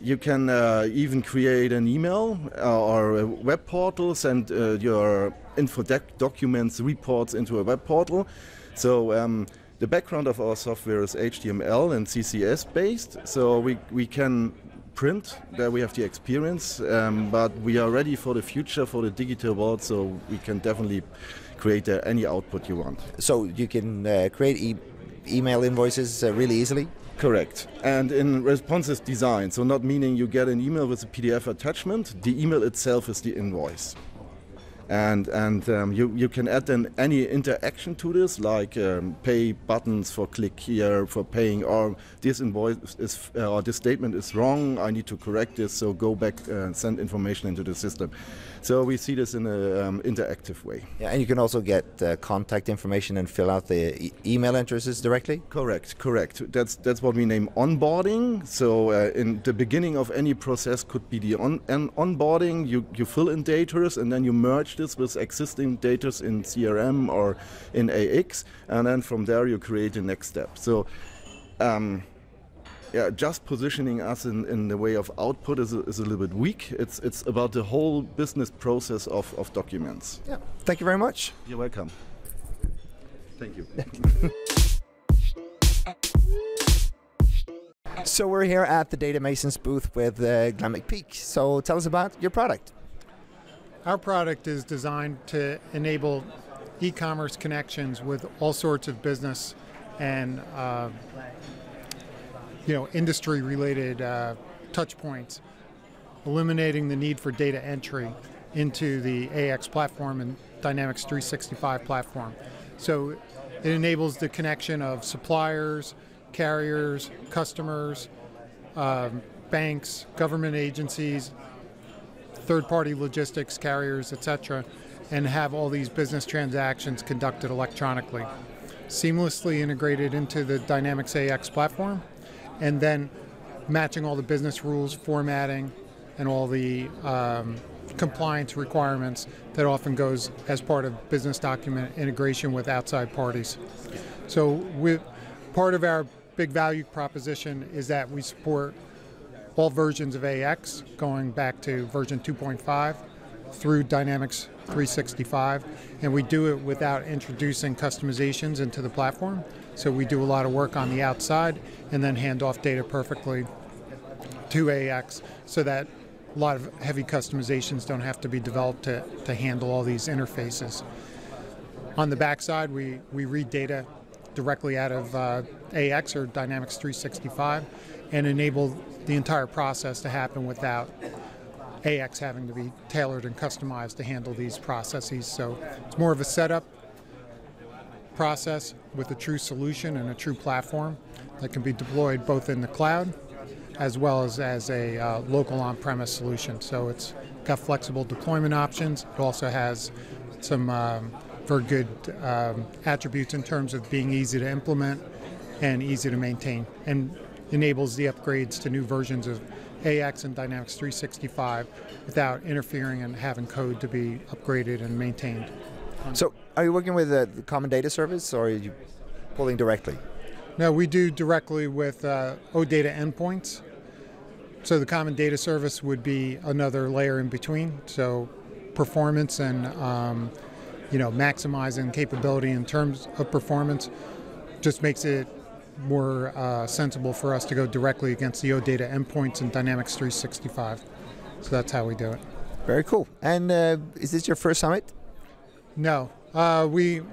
You can even create an email or a web portal, send your info documents, reports into a web portal. So the background of our software is HTML and CSS based, so we can print, there we have the experience, but we are ready for the future, for the digital world, so we can definitely create any output you want. So you can create email invoices really easily? Correct. And in responsive design, so not meaning you get an email with a PDF attachment, the email itself is the invoice. And you can add then any interaction to this, like pay buttons for click here, for paying, or this invoice is, or this statement is wrong, I need to correct this, so go back and send information into the system. So we see this in an interactive way. Yeah, and you can also get contact information and fill out the email addresses directly? Correct. That's what we name onboarding. So in the beginning of any process could be the onboarding. You fill in data and then you merge this with existing data in CRM or in AX, and then from there you create the next step. So just positioning us in the way of output is a little bit weak. It's about the whole business process of documents. Yeah. Thank you very much. You're welcome. Thank you. So we're here at the Data Masons booth with Glenn McPeak. So tell us about your product. Our product is designed to enable e-commerce connections with all sorts of business and industry-related touch points, eliminating the need for data entry into the AX platform and Dynamics 365 platform. So it enables the connection of suppliers, carriers, customers, banks, government agencies, third-party logistics carriers, etc., and have all these business transactions conducted electronically, seamlessly integrated into the Dynamics AX platform, and then matching all the business rules, formatting, and all the compliance requirements that often goes as part of business document integration with outside parties. So part of our big value proposition is that we support all versions of AX, going back to version 2.5 through Dynamics 365, and we do it without introducing customizations into the platform. So we do a lot of work on the outside and then hand off data perfectly to AX so that a lot of heavy customizations don't have to be developed to handle all these interfaces. On the backside, we read data directly out of AX or Dynamics 365 and enable the entire process to happen without AX having to be tailored and customized to handle these processes. So it's more of a setup process with a true solution and a true platform that can be deployed both in the cloud as well as a local on-premise solution. So it's got flexible deployment options. It also has some very good attributes in terms of being easy to implement and easy to maintain, and enables the upgrades to new versions of AX and Dynamics 365 without interfering and having code to be upgraded and maintained. So are you working with the Common Data Service, or are you pulling directly? No, we do directly with OData endpoints. So the Common Data Service would be another layer in between. So performance and maximizing capability in terms of performance just makes it more sensible for us to go directly against the OData endpoints in Dynamics 365. So that's how we do it. Very cool. And is this your first summit? No. We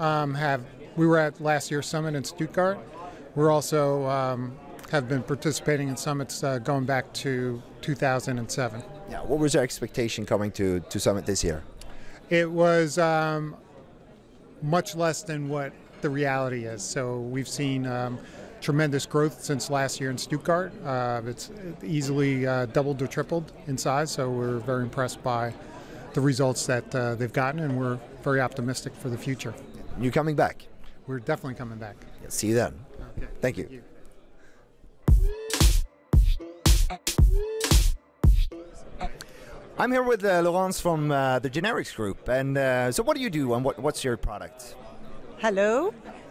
were at last year's summit in Stuttgart. We're also have been participating in summits going back to 2007. Yeah. What was your expectation coming to Summit this year? It was much less than what the reality is. So we've seen tremendous growth since last year in Stuttgart. It's easily doubled or tripled in size, so we're very impressed by the results that they've gotten, and we're very optimistic for the future. You coming back? We're definitely coming back. Yeah, see you then. Okay. Thank you. I'm here with Laurence from the Generics Group, and so what do you do and what's your product? Hello,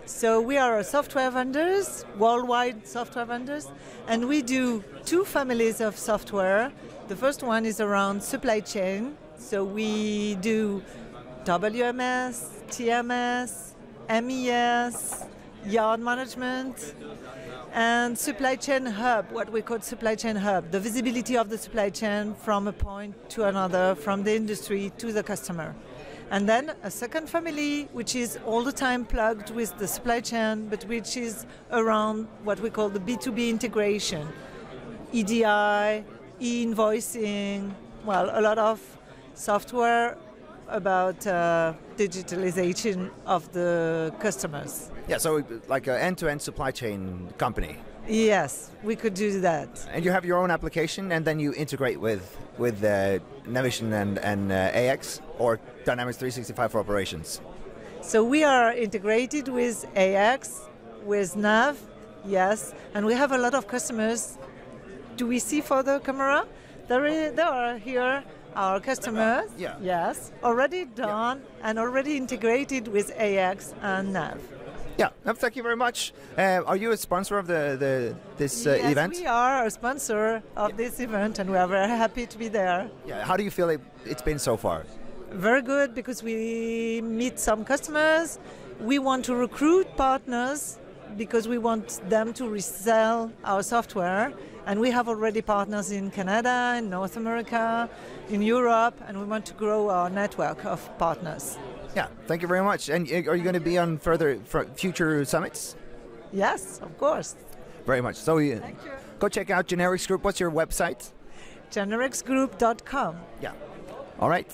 So we are software vendors, worldwide software vendors, and we do two families of software. The first one is around supply chain. So we do WMS, TMS, MES, yard management, and supply chain hub, what we call supply chain hub, the visibility of the supply chain from a point to another, from the industry to the customer. And then a second family, which is all the time plugged with the supply chain, but which is around what we call the B2B integration, EDI, e-invoicing, well, a lot of software about digitalization of the customers. Yeah, so like an end-to-end supply chain company. Yes, we could do that. And you have your own application, and then you integrate with Navision and AX or Dynamics 365 for operations. So we are integrated with AX, with Nav, yes, and we have a lot of customers. Do we see for the camera? There are here our customers, yes, already done and already integrated with AX and Nav. Yeah, thank you very much. Are you a sponsor of this event? Yes, we are a sponsor of this event, and we are very happy to be there. Yeah, how do you feel it's been so far? Very good, because we meet some customers. We want to recruit partners because we want them to resell our software. And we have already partners in Canada, in North America, in Europe, and we want to grow our network of partners. Yeah, thank you very much. And are you going to be on future summits? Yes, of course. Very much. So Thank you. Go check out Generics Group. What's your website? genericsgroup.com. Yeah. All right.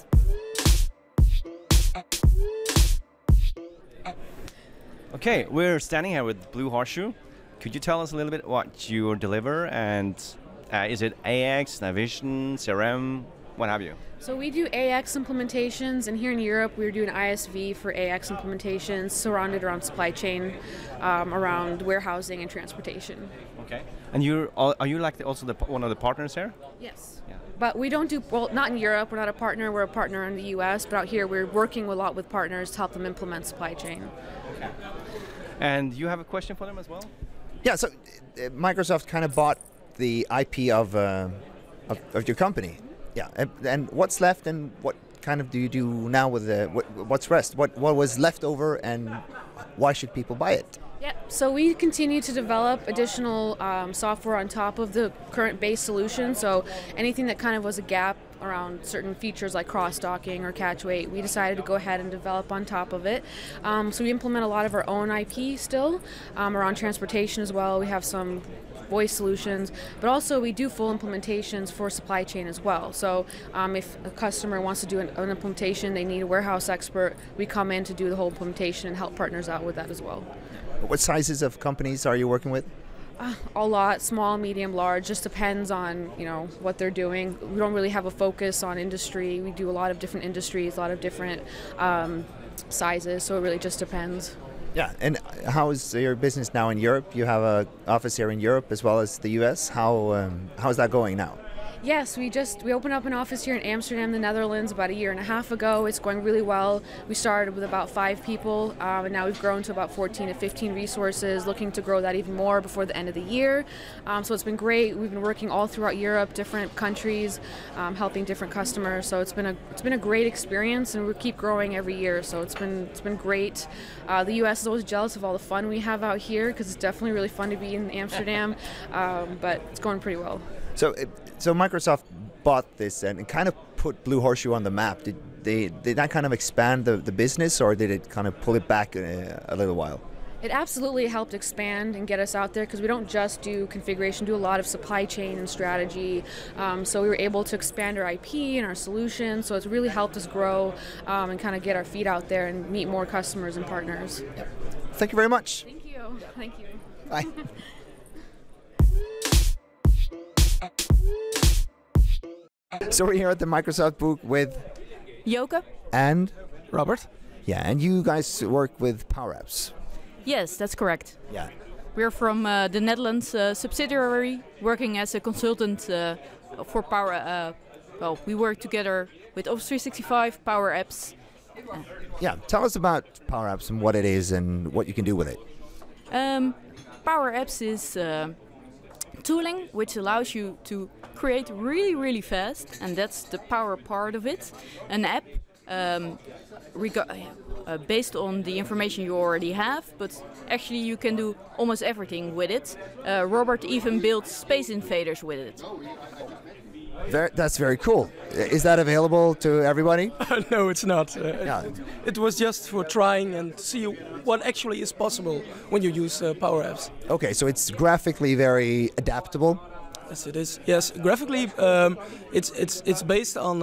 Okay, we're standing here with Blue Horseshoe. Could you tell us a little bit what you deliver, and is it AX, Navision, CRM, what have you? So we do AX implementations, and here in Europe we're doing ISV for AX implementations surrounded around supply chain, around warehousing and transportation. Okay. And are you like also one of the partners here? Yes. Yeah. But we don't do, well, not in Europe, we're not a partner, we're a partner in the US, but out here we're working a lot with partners to help them implement supply chain. Okay. And you have a question for them as well? Yeah, so Microsoft kind of bought the IP of your company. Yeah, and what's left, and what kind of do you do now with what's rest? What was left over, and why should people buy it? Yeah, so we continue to develop additional software on top of the current base solution. So anything that kind of was a gap around certain features like cross-docking or catch weight, we decided to go ahead and develop on top of it. So we implement a lot of our own IP still around transportation as well. We have some voice solutions, but also we do full implementations for supply chain as well. So if a customer wants to do an implementation, they need a warehouse expert, we come in to do the whole implementation and help partners out with that as well. What sizes of companies are you working with? A lot, small, medium, large, just depends on what they're doing. We don't really have a focus on industry. We do a lot of different industries, a lot of different sizes, so it really just depends. Yeah, and how is your business now in Europe? You have an office here in Europe as well as the US. How's that going now? Yes, we opened up an office here in Amsterdam, the Netherlands, about 1.5 years ago. It's going really well. We started with about 5 people, and now we've grown to about 14 to 15 resources, looking to grow that even more before the end of the year. So it's been great. We've been working all throughout Europe, different countries, helping different customers. So it's been a great experience, and we keep growing every year. So it's been great. The U.S. is always jealous of all the fun we have out here, because it's definitely really fun to be in Amsterdam, but it's going pretty well. So Microsoft bought this and kind of put Blue Horseshoe on the map. Did that kind of expand the business, or did it kind of pull it back a little while? It absolutely helped expand and get us out there, because we don't just do configuration, do a lot of supply chain and strategy. So we were able to expand our IP and our solutions. So it's really helped us grow and kind of get our feet out there and meet more customers and partners. Thank you very much. Thank you. Thank you. Bye. So we're here at the Microsoft booth with Joke and Robert. Yeah, and you guys work with Power Apps. Yes, that's correct. Yeah. We're from the Netherlands subsidiary, working as a consultant for Power. Well, we work together with Office 365, Power Apps, Yeah, tell us about Power Apps and what it is and what you can do with it. Power Apps is tooling which allows you to create really, really fast, and that's the power part of it. An app based on the information you already have, but actually you can do almost everything with it. Robert even built Space Invaders with it. That's very cool. Is that available to everybody? No, it's not. It was just for trying and see what actually is possible when you use Power Apps. Okay, so it's graphically very adaptable. Yes, it is. Yes, graphically, it's based on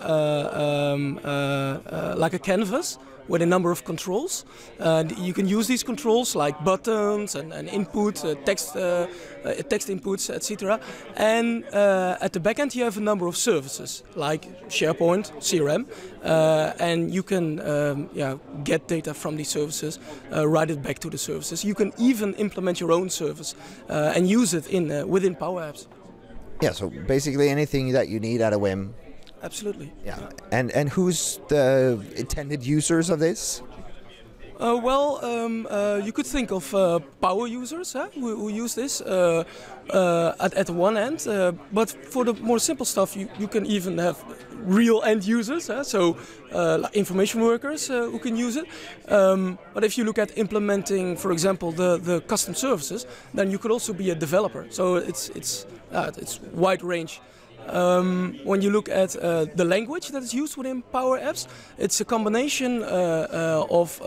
like a canvas with a number of controls. You can use these controls like buttons and input, text inputs, etc. And at the back end you have a number of services like SharePoint, CRM, and you can get data from these services, write it back to the services. You can even implement your own service and use it within Power Apps. Yeah, so basically anything that you need at a whim. Absolutely. Yeah. And who's the intended users of this? You could think of power users who use this at one end, but for the more simple stuff you can even have real end users, like information workers who can use it. But if you look at implementing, for example, the custom services, then you could also be a developer. So it's wide range. When you look at the language that is used within Power Apps, it's a combination of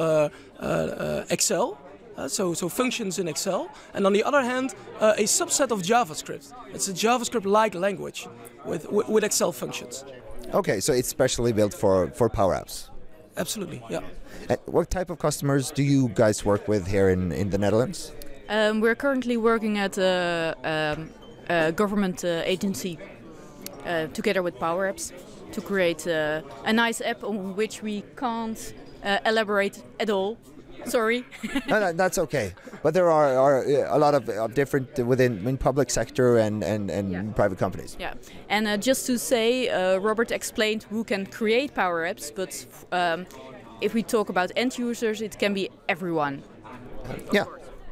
Excel, so functions in Excel, and on the other hand, a subset of JavaScript. It's a JavaScript-like language with Excel functions. Okay, so it's specially built for Power Apps. Absolutely, yeah. What type of customers do you guys work with here in the Netherlands? We're currently working at a government agency. Together with Power Apps to create a nice app on which we can't elaborate at all. Sorry. No, that's okay. But there are a lot of different within public sector and private companies. Yeah, and just to say, Robert explained who can create Power Apps, but if we talk about end users, it can be everyone. Yeah.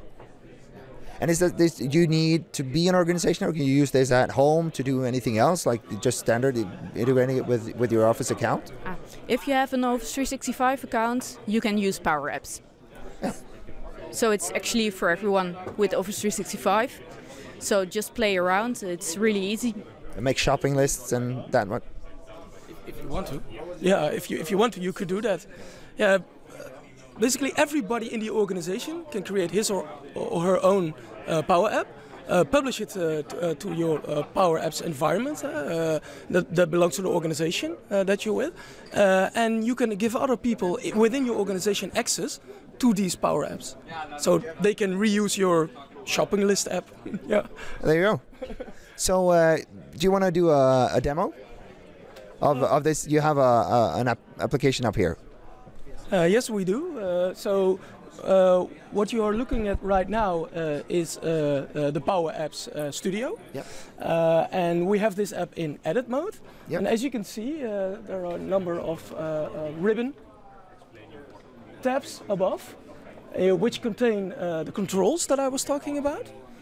And is that this? You need to be an organization, or can you use this at home to do anything else, like just standard integrating it with your Office account? If you have an Office 365 account, you can use Power Apps. Yeah. So it's actually for everyone with Office 365. So just play around. It's really easy. And make shopping lists and that one. If you want to. Yeah, if you want to, you could do that. Yeah. Basically, everybody in the organization can create his or her own Power App, publish it to your Power Apps environment that belongs to the organization that you're with, and you can give other people within your organization access to these Power Apps, so they can reuse your shopping list app. Yeah. There you go. So, do you want to do a demo of this? You have an application up here. Yes, we do. What you are looking at right now is the Power Apps Studio. Yep. And we have this app in edit mode. Yep. And as you can see, there are a number of ribbon tabs above, which contain the controls that I was talking about.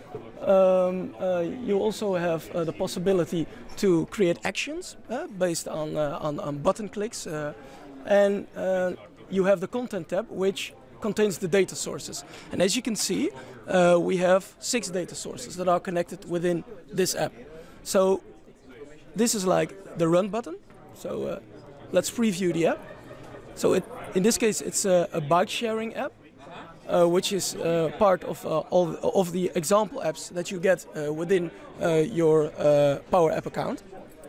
You also have the possibility to create actions based on button clicks. And you have the content tab, which contains the data sources. And as you can see, we have 6 data sources that are connected within this app. So this is like the run button. So let's preview the app. So in this case, it's a bike sharing app, which is part of all of the example apps that you get within your Power App account.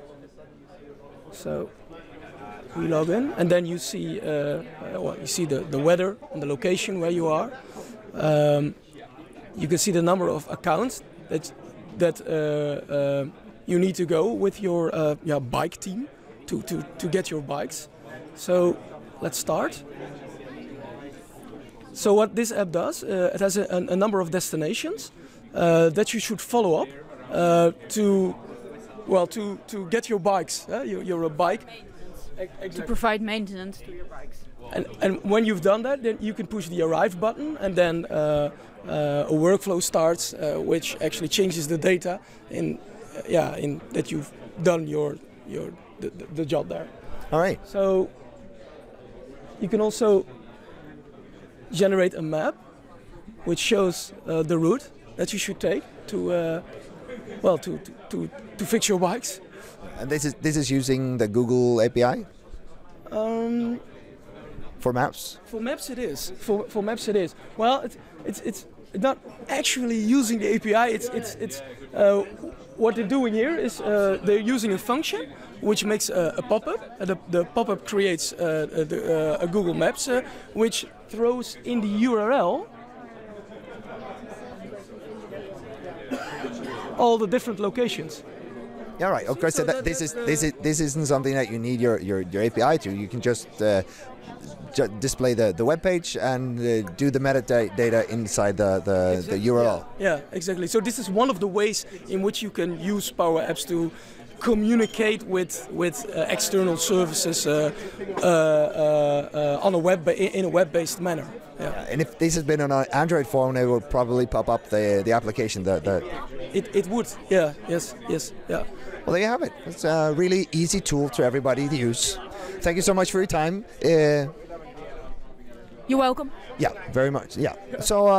So we log in, and then you see the weather and the location where you are. You can see the number of accounts that you need to go with your bike team to get your bikes. So let's start. So what this app does, it has a number of destinations that you should follow up to get your bikes. You're a bike. to provide maintenance to your bikes. And when you've done that, then you can push the arrive button, and then a workflow starts, which actually changes the data in that you've done the job there. All right. So you can also generate a map which shows the route that you should take to fix your bikes. And this is using the Google API for maps. For maps it is. For maps it is. Well, it's not actually using the API. It's what they're doing here is they're using a function which makes a pop-up. The pop-up creates a Google Maps which throws in the URL all the different locations. Yeah, right. Of course, so this isn't something that you need your API to. You can just display the web page and do the metadata inside the URL. Yeah, exactly. So this is one of the ways in which you can use Power Apps to communicate with external services on a in a web-based manner. Yeah. And if this has been on an Android phone, it will probably pop up the application. It would. Yeah. Yes. Yeah. Well, there you have it. It's a really easy tool to everybody to use. Thank you so much for your time. You're welcome. Yeah, very much. Yeah. So,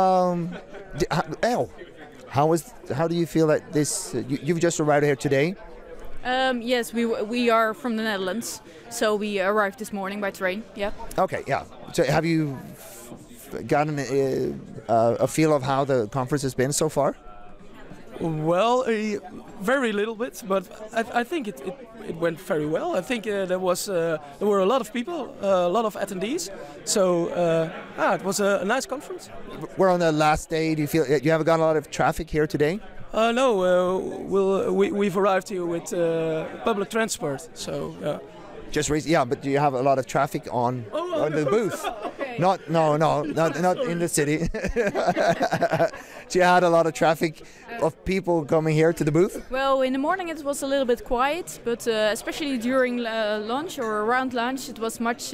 how do you feel that this? You've just arrived here today. Yes, we are from the Netherlands, so we arrived this morning by train. Yeah. Okay. Yeah. So, have you gotten a feel of how the conference has been so far? Well, very little bit, but I think it went very well. I think there were a lot of people, a lot of attendees. So it was a nice conference. We're on the last day. Do you feel you have got a lot of traffic here today? No, we've arrived here with public transport. So. Just but do you have a lot of traffic on the booth? Okay. Not in the city. So you had a lot of traffic of people coming here to the booth? Well, in the morning it was a little bit quiet, but especially during lunch or around lunch, it was much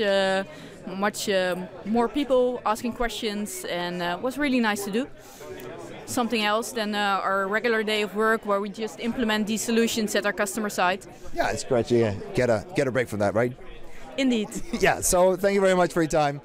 more people asking questions, and it was really nice to do. Something else than our regular day of work where we just implement these solutions at our customer site. Yeah, it's great to get a break from that, right? Indeed. Yeah, so thank you very much for your time.